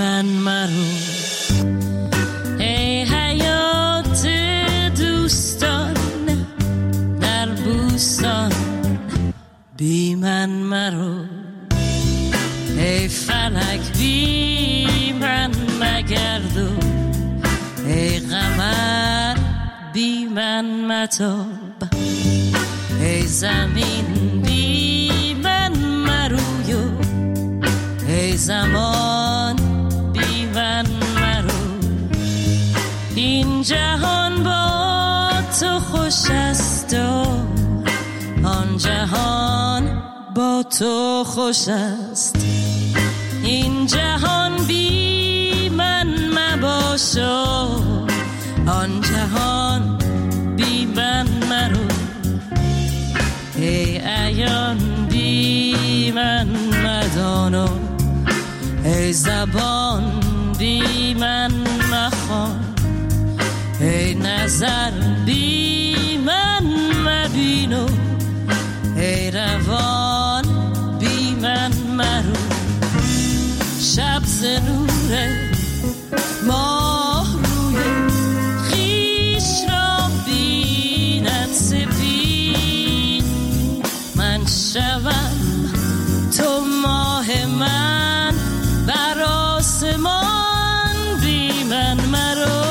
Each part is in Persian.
من مرو ای حیات دوستان در بوستان بی من مرو ای فلک بی من مگردو ای قمر بی من متاب ای زمین بی من مرویو ای زمان بی من مرو این جهان با تو خوش است و آن جهان با تو خوش است این جهان بی من مباش و آن جهان بی من مرو ای عیان بی من مدان و ای زبان بی من مخوان ای نظر بی من مبین و ای روان بی من مرو شب ز نور ماه روی خویش را بیند سپید من شوم تو ماه من بر آسمان بی من مرو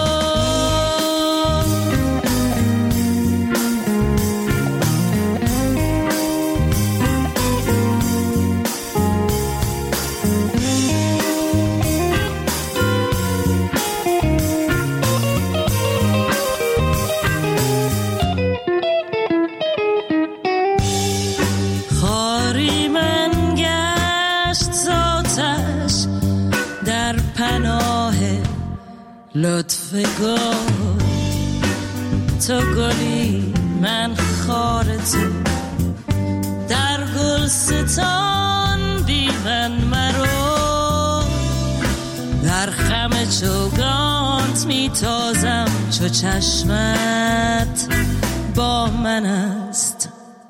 لطف گل تو گلی من خار تو در گلستان بی من مرو در خم چوگانت میتازم چو چشمت با من است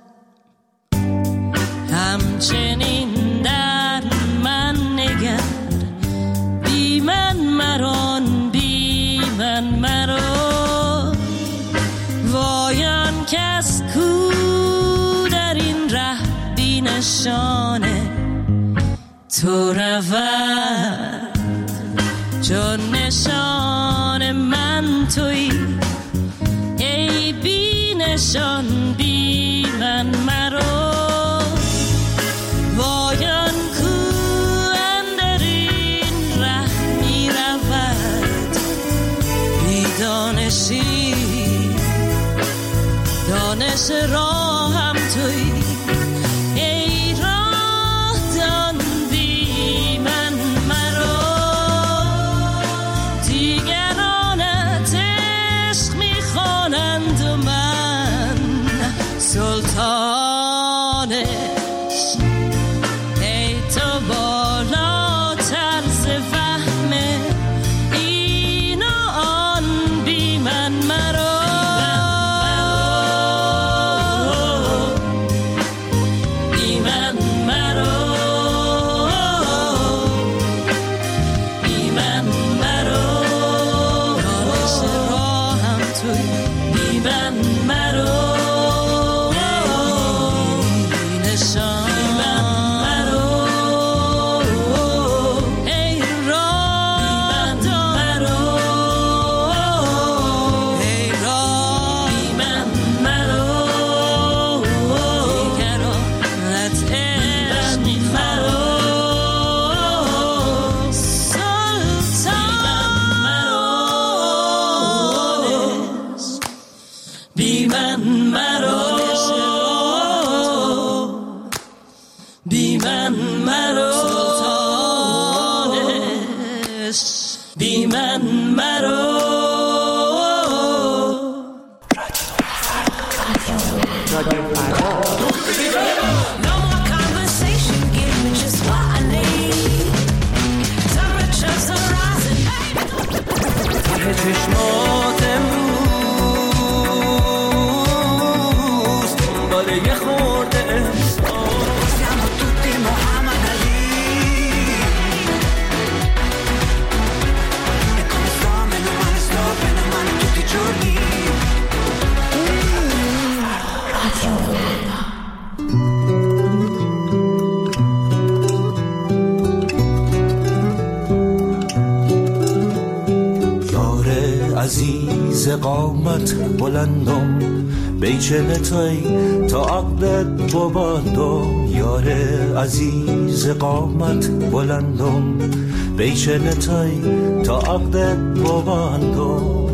همچنین در من نگر بی من مران من مرو وایان کس کو در این ره بی نشانه تو رود چون نشان من تویی ای بی نشان بی من مرو وایان کو اندر این ره می رود دانشی دانش راهم تویی ای راه دان بی من مرو دیگرانت عشق میخوانند و من سلطانش ای تو بالاتر ز فهم این و آن بی من مرو بی من مرو بی من مرو دانش راهم توی بی من مرو بی نشان بی من مرو ای راه مرو ای راه بی من مرو دیگرانت عشق میخوانند سلطانش بی من مرو بی من مرو سلطانش بی من مرو No more conversation, give me just what I need. Temperatures are rising. چشمات امروز دنبال یه خورده Siamo tutti Muhammad Ali. عزیز قامت بلندم بیچنتای تا عقدت ببندم یار عزیز قامت بلندم بیچنتای تا عقدت ببندم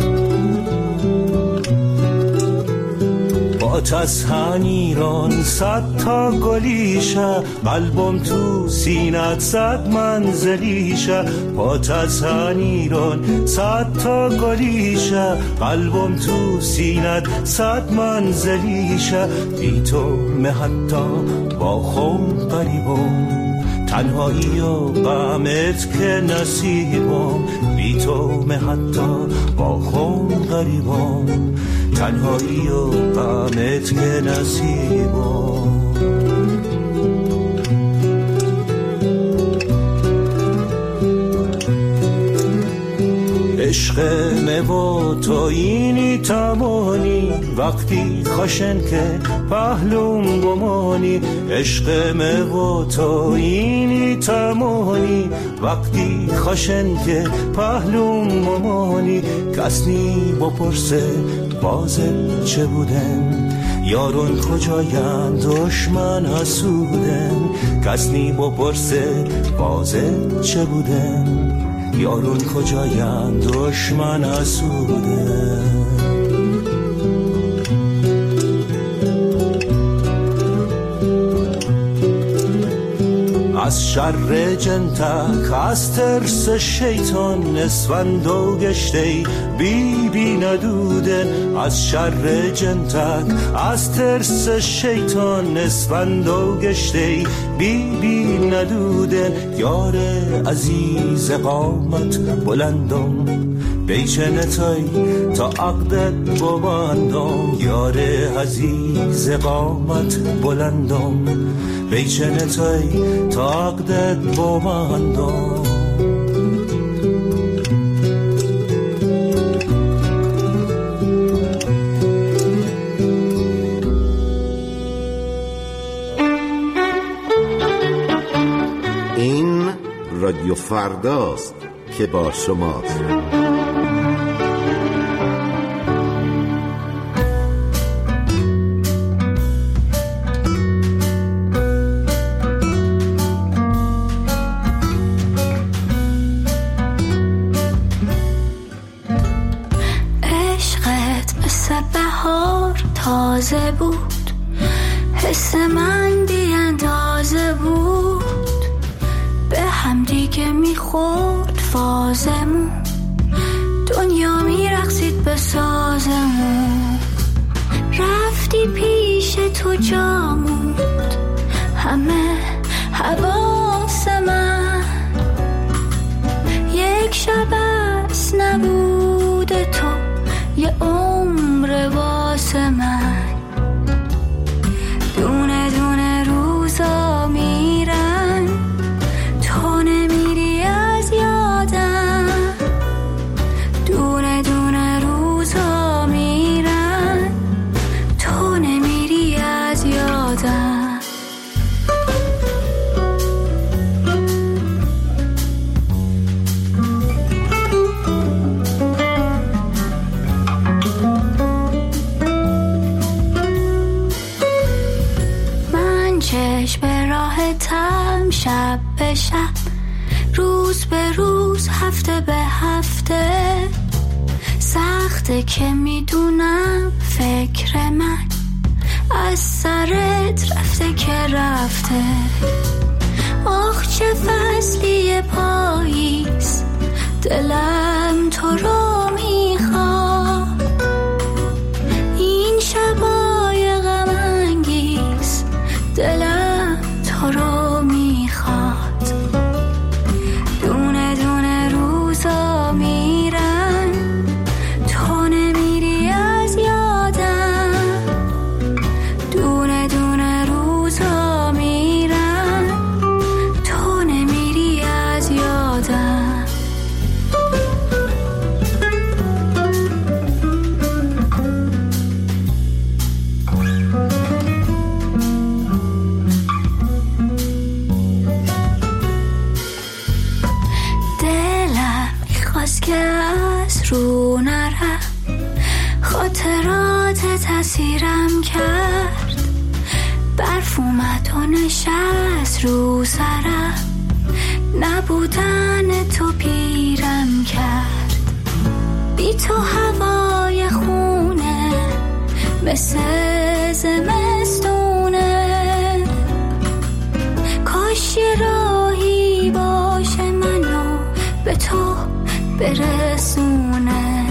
با تسهن ایران 100 تا گلیشه قلبم تو سینت 100 منزلیشه با تسهن ایران 100 تا گلیشه قلبم تو سینت 100 منزلیشه بی تو حتی با خون قریبم تنهایی و غمت که نصیبم بی تو حتی با خون قریبم تنهایی و غمت که نصیبم عشق و تو اینی تمانی وقتی خوشن که پهلوم بمانی عشق و تو اینی تمانی وقتی خوشن که پهلوم بمانی کسنی بپرسه بازل چه بودن یارون کجاین دشمن حسودن کسنی بپرسه بازل چه بودن یارون کجاین دشمن حسوده از شر جنتک از ترس شیطان اسفند و گشته بی بی ندودن از شر جنتک از ترس شیطان اسفند و گشته بی بی ندودن یار عزیز قامت بلندم بیچنتای تا عقدت ببندم یار عزیز قامت بلندم بیچنتای تا عقدت ببندم این رادیو فرداست که با شماست. تازه بود حس من بی اندازه بود به هم دیگه میخورد فازمون دنیا میرقصید به سازمون رفتی پیش تو جا موند همه حواس من یک شب از نبود تو یه عمر واسه من دونه دونه روزا میرن تو نمیری از یادم دونه دونه روزا میرن تو نمیری از یادم به راحتم شب به شب روز به روز هفته به هفته سخته که میدونم فکر من از سرت رفته که رفته آخ چه فصلی پاییز دلم تو رو میخواد این شبای غم انگیز دلم تو رو میخواد دونه دونه روزا میرن تو نمیری از یادم دونه دونه روزا میرن تو نمیری از یادم که از رو نرم، خاطرات تأثیرم کرد، برف اومد و نشست رو سرم، نبودن تو پیرم کرد. بی تو هوای خونه مثل زمستونه، کاش یه راهی باشه منو به تو برسونه.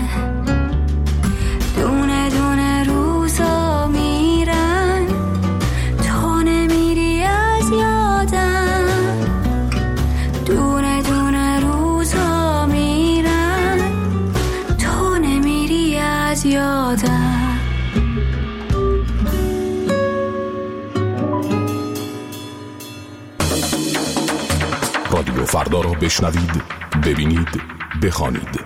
دونه دونه روزا میرن، تو نمیری از یادم. دونه دونه روزا میرن، تو نمیری از یادم. رادیو فردا را بشنوید، ببینید، بخوانید.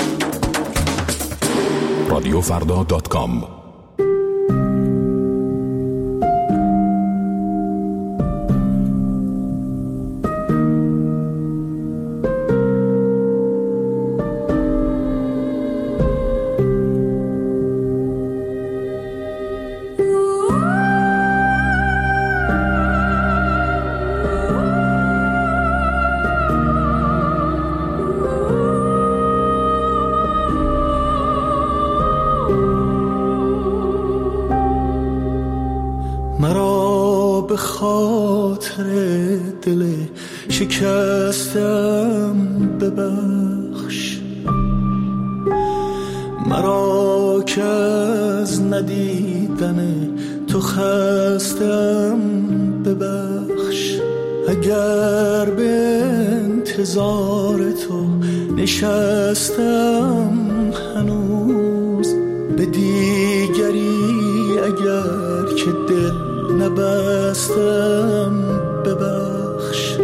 radiofrda.com. مرا به خاطر دل شکستم ببخش، مرا که از ندیدن تو خستم ببخش. اگر به انتظار تو نشستم هنوز، به دیگری اگر که دل نبستم ببخش.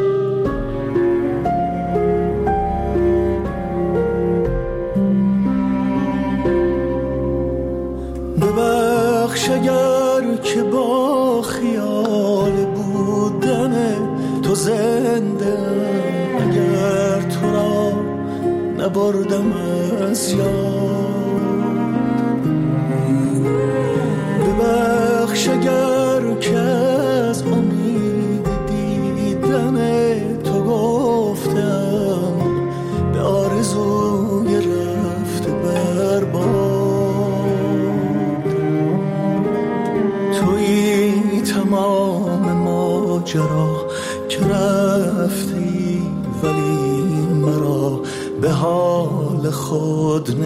ببخش اگر که با خیال بودن تو زنده، اگر تو را نبردم از یاد. ببخش اگر که از امید دیدن تو گفتم به آرزوی رفته برباد. تویی تمام ماجرا که رفتی، ولی مرا به حال خود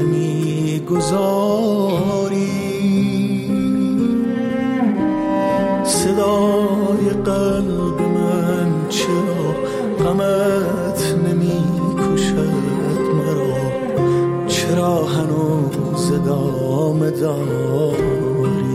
نمیگذاری. صدای قلب من چرا غمت نمی کشد مرا، چرا هنوز ادامه داری؟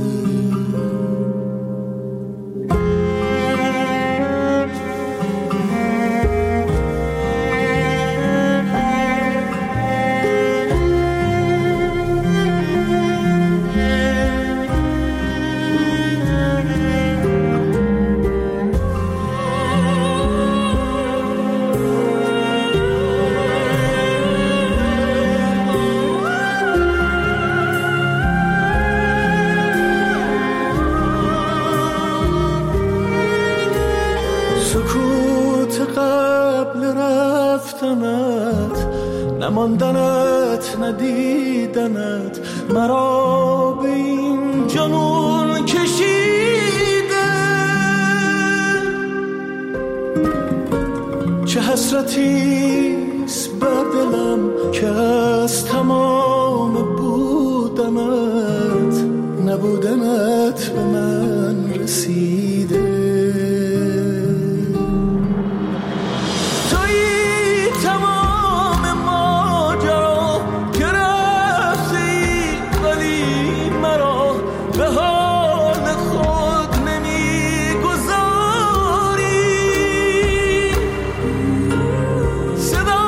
نماندنت ندیدنت مرا به این جنون کشیده. چه حسرتیست بر دلم که از تمام بودنت نبودنت به من رسیده. صدای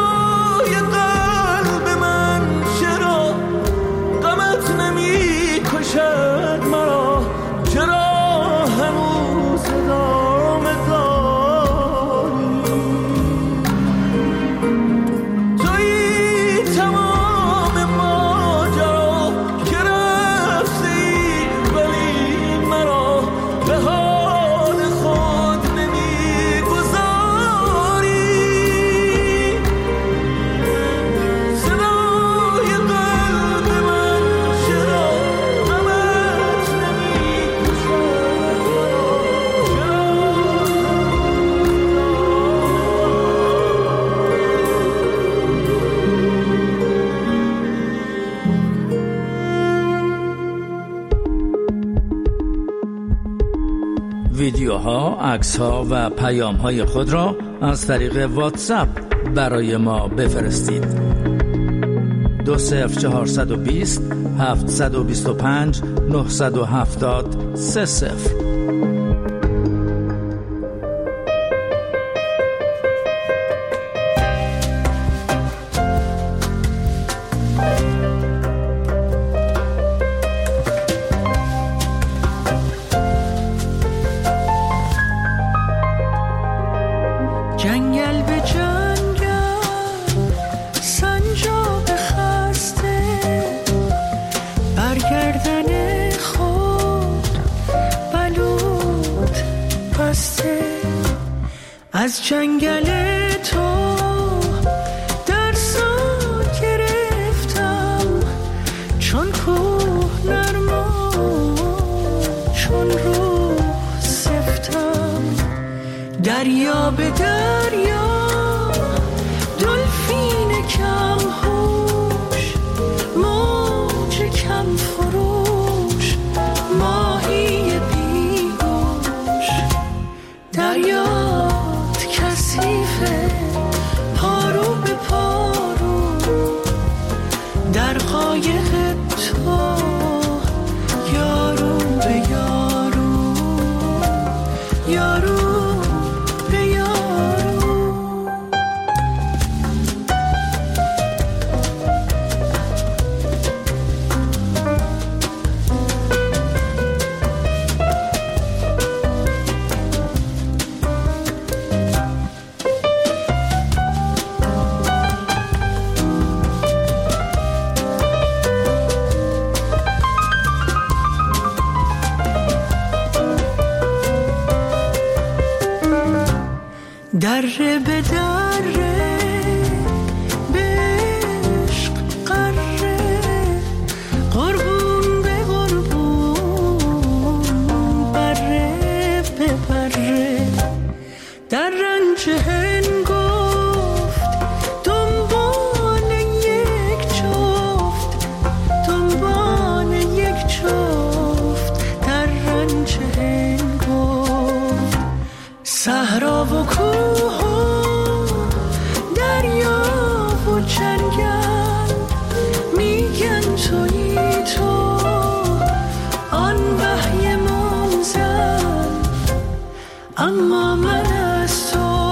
ویدیوها، عکس‌ها و پیام‌های خود را از طریق واتساپ برای ما بفرستید. 20420 725 970 30. جنگل به جنگل سنجاب خسته برگردن خود بلود بسته از جنگل تو درسا گرفتم چون کوه نرما چون روح سفتم دریا به دریا دلفین کم هوش موج کم فروش ماهی بیگوش دریات کثیفه پارو به پارو در قایق تو یارو به یارو یارو دره به دره به عشق قره قربون به قربون بره به بره در رنج هنگفت دنبال یک جفت دنبال یک جفت در رنج هنگفت صحرا و کوه و دریا و جنگل میگن تویی تو آن وحی منزل اما من از تو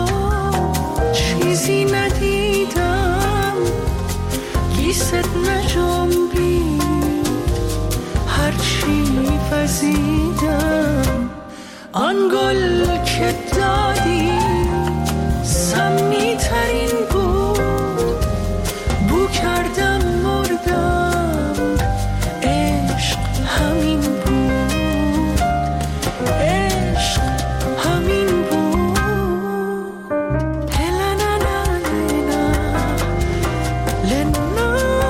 چیزی ندیدم گیست نجنبید هرچی وزیدم آن گل که دادی سمی ترین بود بو کردم مردم عشق همین بود عشق همین بود هلنا لنا لنا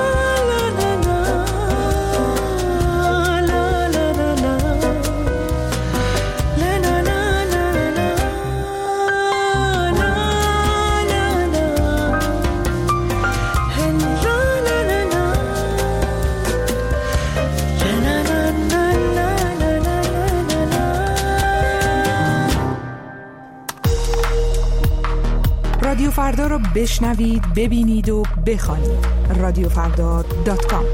رادیو فردا رو بشنوید، ببینید و بخوانید. radiofrda.com.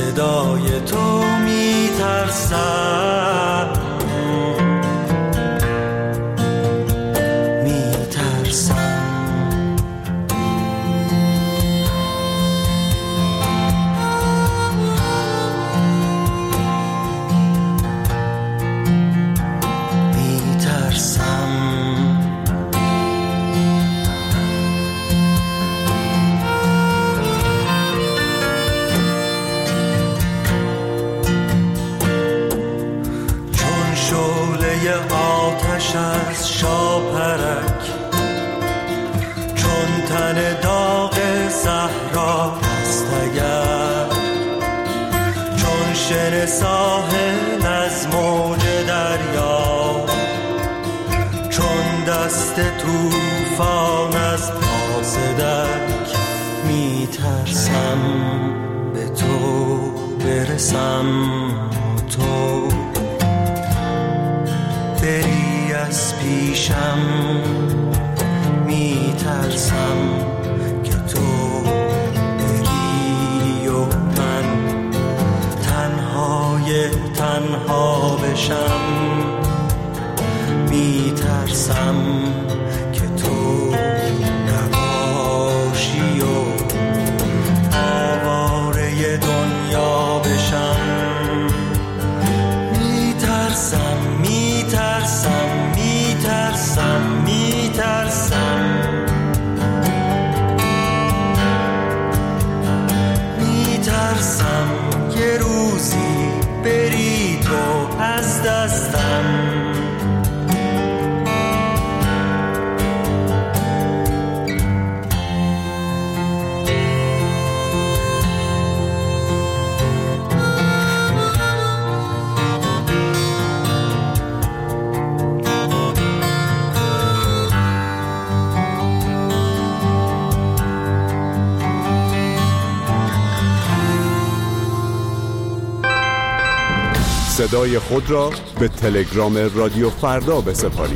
صدای تو میترسم، از شاپرک، چون تن داغ صحرا است اگر، چون شن ساحل از موج دریا، چون دست طوفان از پاس درک. میترسم به تو برسم، تو بری از پیشم. میترسم که تو بری و من تنهای تنها بشم. میترسم که تو نباشی و آواره دنیا بشم. میترسم میترسم میترسم میترسم میترسم یه روزی بری تو از دستم. صدای خود را به تلگرام رادیو فردا بسپارید.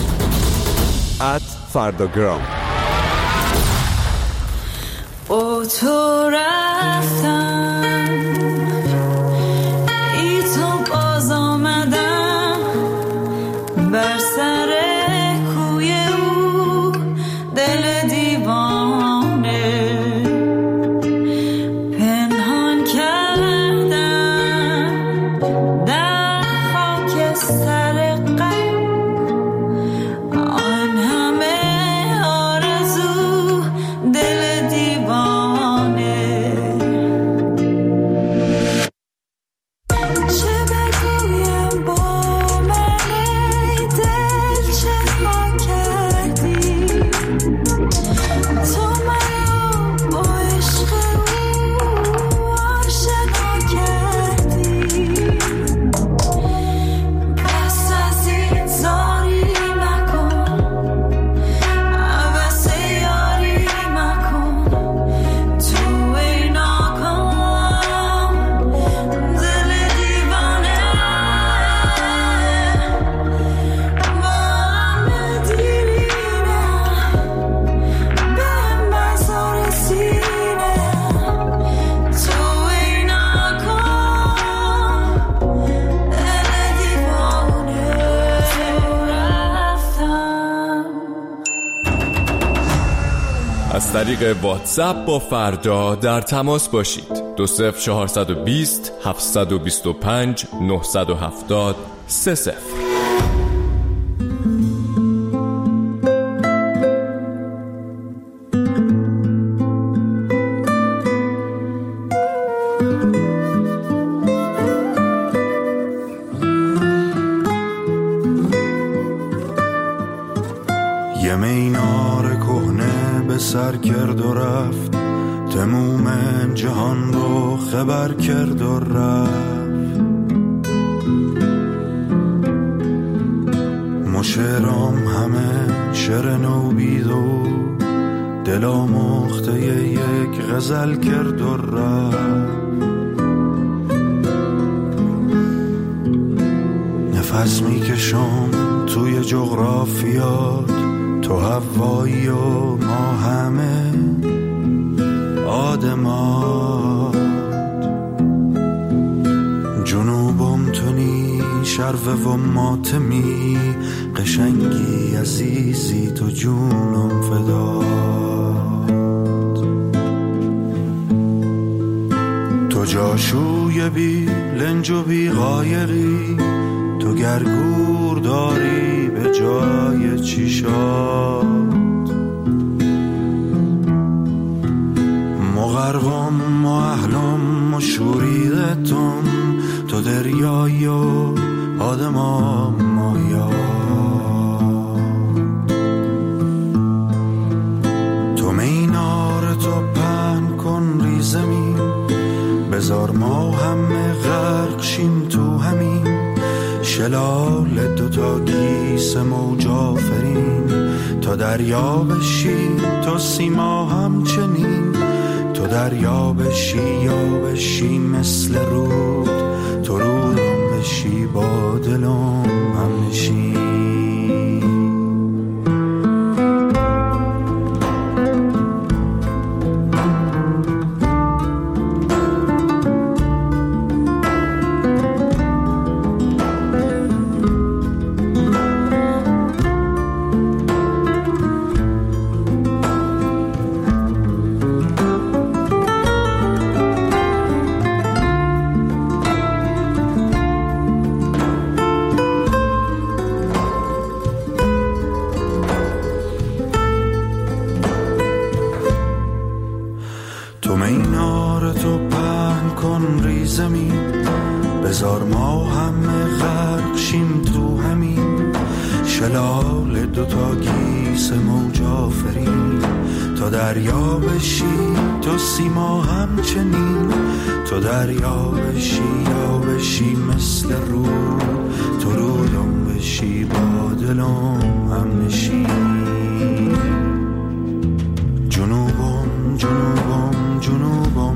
@فرداگرام. او تو رفتم، ای تو باز آمدم، بر سر کوی او دل دیوانه پنهان کردم در خاک سر غم. آن همه آرزو دل دیوانه، چه بگویم با من ای دل چه ما کردی. تو منو با عشق او آشنا کردی. بس از این زاری مکن، عوض یاری مکن. تو ای ناکام دل دیوانه، با همه دیرینه به مزار سینه. تو ای ناکام دل دیوانه. رفتم از طریق واتساپ با فردا در تماس باشید. 20420 725 970 30. یه مینار کهنه به سر کرد و رفت، تموم جهان رو خبر کرد و رفت. مشرام همه شعر نوبید و دلا مخته یک غزل کرد و رفت. نفس میکشم توی جغرافیات، تو هوایی و ما همه آدمات. شروه و ماتمی، قشنگی عزیزی تو جونم فدات. تو جاشوی بی لنج و بی غایقی، تو گرگور داری به جای چیشات. مغرقم و اهلم و شوریدتم، تو دریایی و آدمام مایات. تو مینار تو پهن کن ری زمین، بذار ما همه غرق شیم تو همین شلال دوتا گیس موج آفرین. تو دریا بشی تو سیما همچنین، تو دریا بشی یا بشی مثل رود، تو رودم بشی با دلم هم نشین. تو مینار تو پهن کن ری زمین، بذار ما همه غرق شیم تو همین شلال دوتا گیس موج آفرین. تو دریا بشی تو سیما همچنین، تو دریا بشی یا بشی مثل رود، تو رودم بشی با دلم هم نشین. جنوبم جنوبم جنوبم